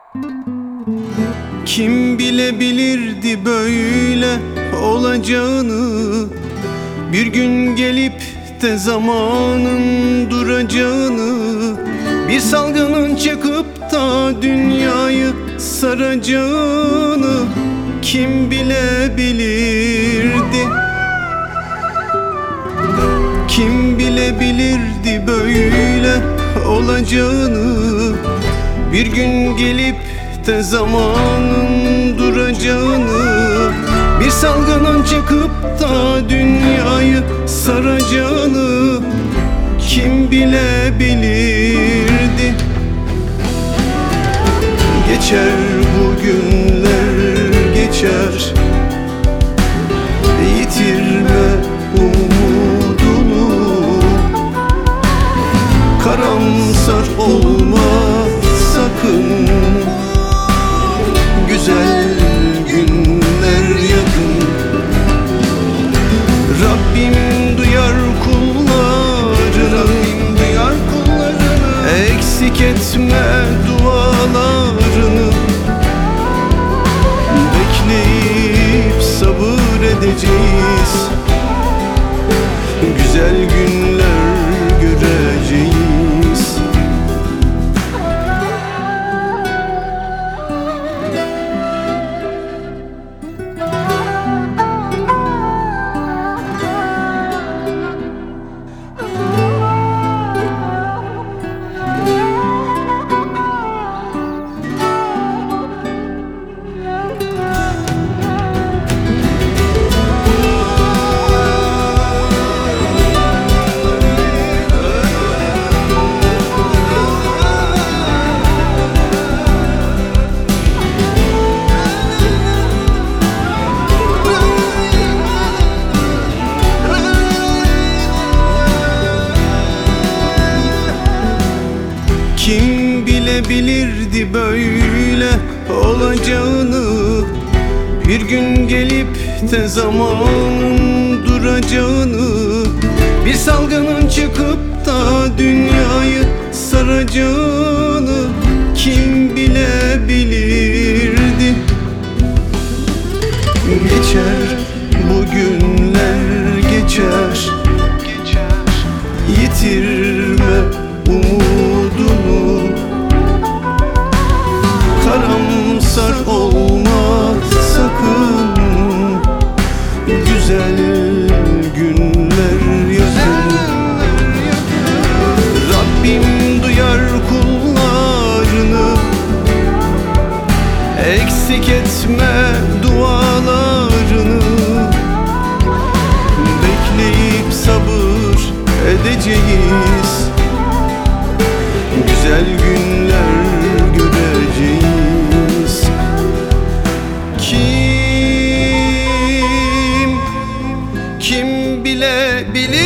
Kim bilebilirdi böyle olacağını, bir gün gelip de zamanın duracağını, bir salgının çıkıp da dünyayı saracağını kim bilebilirdi? Kim bilebilirdi böyle olacağını, bir gün gelip de zamanın duracağını, bir salgının çıkıp da dünyayı saracağını kim bilebilirdi? Geçer bu günler geçer, yitirme umudunu, karamsar olma sakın, güzel günler yakın. Rabbim duyar kullarını, eksik etme dualarını. Bekleyip sabır edeceğiz, güzel günler göreceğiz. Kim bilebilirdi böyle olacağını, bir gün gelip de zamanın duracağını, bir salgının çıkıp da dünyayı saracağını kim bilebilirdi? Geçer bu günler geçer, yitirme umudunu, karamsar olma sakın, güzel günler yakın. Rabbim duyar kullarını, eksik etme dualarını. Bekleyip sabır edeceğiz, güzel günler göreceğiz. Kim bilebilir?